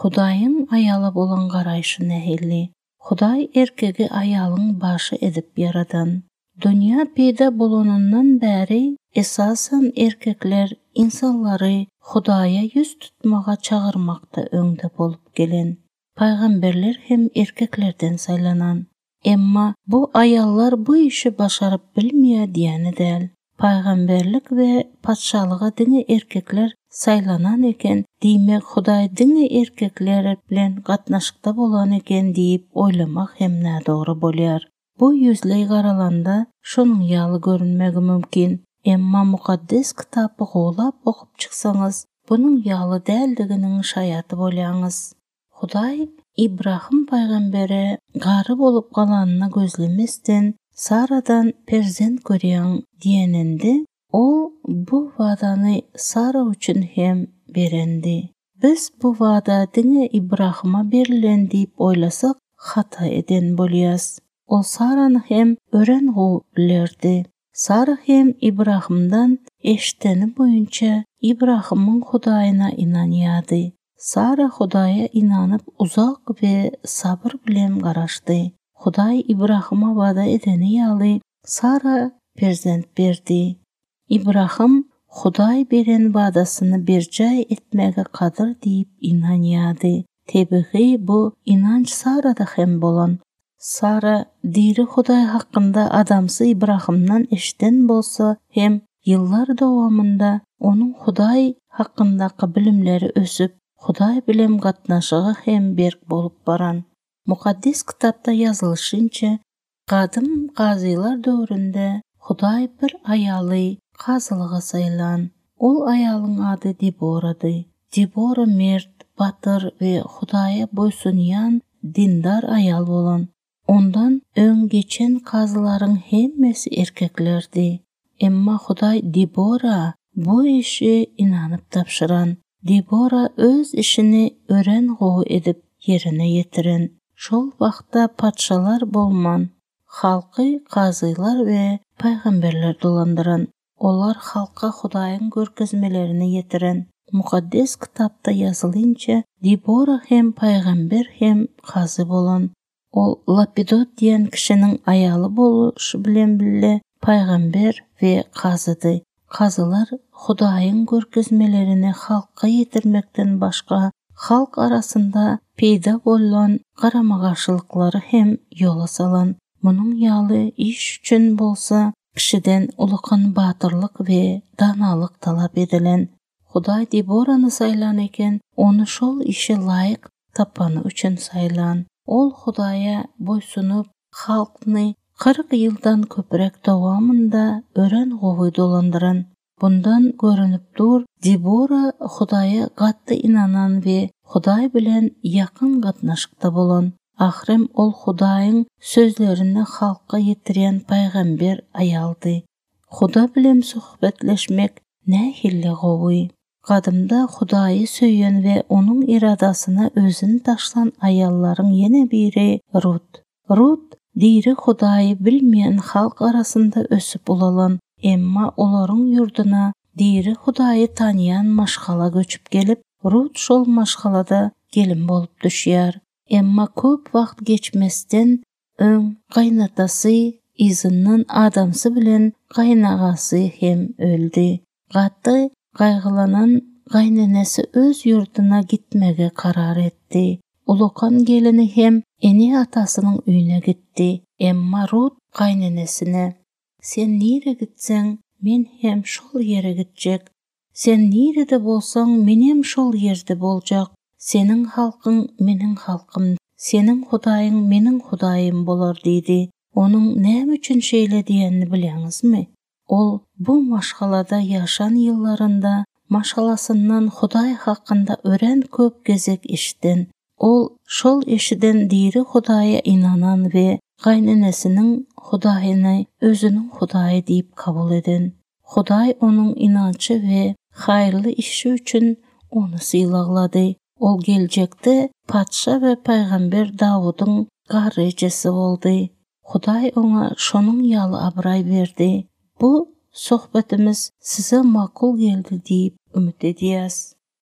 Hudaýyň aýala bolan garaýşy nähili? Hudaý erkegi aýalyň başı edip yaradan. Dünýä peýda bolanyndan bäri esasen erkekler insanlary Hudaýa ýüz tutmaga çagyrmakda öňde bolup gelen. Paýgamberler hem erkeklerden saýlanan. Emma bu aýallar bu işi başaryp bilmeýär diýeni däl. Paýgamberlik we patşalyga diňe erkekler saýlanan eken, diýmek Hudaý diňe erkekler bilen gatnaşykda bolan eken diýip oýlamak hem nädogry bolýar. Bu ýüzlei garalanda şonuň ýaly görünmegi mümkin. Emma mukaddes kitapy goýlap okup çyksaňyz, bunyň ýaly däldiginiň şaýaty bolýaňyz. Hudaý İbrahim paýgambere gary bolup galanyna gözlemesden Saradan perzent görýän diýeninde, o bu wadany Sara üçin hem berendi. Biz bu wada diňe İbrahima berilen diýip oýlasak, hata eden bolýas. O Sarany hem ören gowy bilerdi. Sara hem İbrahimdan eşiteni boýunça İbrahimyň Hudaýyna inanýardy. Sara Hudaýa inanyp uzak we sabr bilen garaşdy. Hudaý İbrahima wada edeni ýaly Sara perzent berdi. İbrahim Hudaý beren wadasyny berjäy etmege kadyr diýip inanýardy. Tebihi bu inanç Sarada hem bolan. Sara diri Hudaý hakynda adamsy İbrahimdan eşiten bolsa hem ýyllar dowamında onuň Hudaý hakyndaky bilimleri ösüp, Hudaý bilen gatnaşygy hem berk bolup baran. Mukaddes kitapda ýazylyşynça, gadım gazylar döwründe Hudaý bir aýaly gazylyga saýlan. Ol aýalyň ady Deborady. Debora mert, batyr we Hudaýa boýsunýan dindar aýal bolan. Ondan öň geçen gazylaryň hemmesi erkeklerdi. Emma Hudaý Debora bu işi inanyp tapşyran. Debora öz işini ören gowy edip yerine ýetiren. Şol wagtda patşalar bolman, halky gazylar we paýgamberler dolandyran. Olar halka Hudaýyň görkezmelerini ýetiren. Mukaddes kitapda ýazylynça, Debora hem paýgamber hem gazy bolan. Ol Lapidot diýen kişiniň aýaly boluşy bilen bille paýgamber we gazydy. Gazylar Hudaýyň görkezmelerini halka ýetirmekden başga halk arasında peýda bolan garama-garşylyklary hem ýola salan. Munyň ýaly iş üçin bolsa kişiden ulukan batyrlyk we danalyk talap edilen. Hudaý Deborany saýlan eken, onu şol işe laýyk tapany üçin saýlan. Ol Hudaýa boýsunup, halkny 40 ýyldan köprek dowamında ören gowy dolandyran. Bundan görünüp dur, Debora Hudaýa gatty inanan we Hudaý bilen ýakyn gatnaşykda bolan. Ahrem ol Hudaýyň sözlerini halka ýetiren paýgamber aýaldy. Huda bilen suhbetleşmek nähille gowy. Gadymda Hudaýy söýen we onuň iradasyna özüni taşlan aýallaryň ýene biri Rut. Rut diri Hudaýy bilmeýän halk arasynda ösüp ulalan, emma olaryň ýurduna diri Hudaýy tanıyan maşgala göçüp gelip, Rut şol maşgalada gelin bolup düşýär. Emma köp wagt geçmesden öň gaýnatasy izinden adamsy bilen gaýnagasy hem öldi. Gatty gaýgylanan gaýnanasy öz ýurduna gitmege karar etdi. Ulukan gelini hem eni atasynyň üýüne gitdi. Emma Rut gaýnanasyna: "Sen nire gitseň, men hem şol ýere gitjek. Sen nirede bolsaň, men hem şol ýerde boljak. Seniň halkyň meniň halkym, seniň Hudaýyň meniň Hudaýym bolar" diýdi. Onuň näme üçin şeýle diýenini bilýäňizmi? Ol bu maşgalada ýaşan ýyllarynda maşgalasyndan Hudaý hakynda ören köp gezek eşitden. Ol şol eşiden diri Hudaýa inanan we gaýnanasynyň Hudaýyny özüniň Hudaýy diýip kabul eden. Hudaý onuň inançy we haýyrly işi üçin onu sylaglady. Ol geljekde patşa we paýgamber Dawudyň garryjysy boldy. Hudaý ona şonuň ýaly abraý berdi. Bu sohbetimiz size makul geldi diýip ümit edýäs.